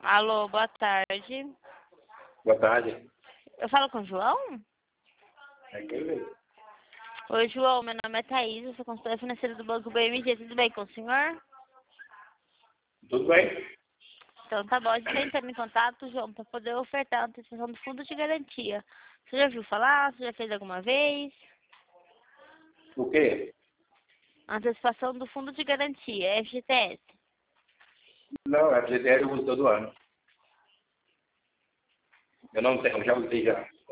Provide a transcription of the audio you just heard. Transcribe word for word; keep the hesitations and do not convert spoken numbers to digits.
Alô, boa tarde. Boa tarde. Eu falo com o João? É quem veio? Oi, João, meu nome é Thaís, eu sou consultora financeira do Banco B M G, tudo bem com o senhor? Tudo bem? Então tá bom, a gente está entrando em contato, João, para poder ofertar a antecipação do fundo de garantia. Você já viu falar? Você já fez alguma vez? O quê? Antecipação do fundo de garantia, F G T S. Não, a F G T S eu uso todo ano. Eu não tenho, já usei já.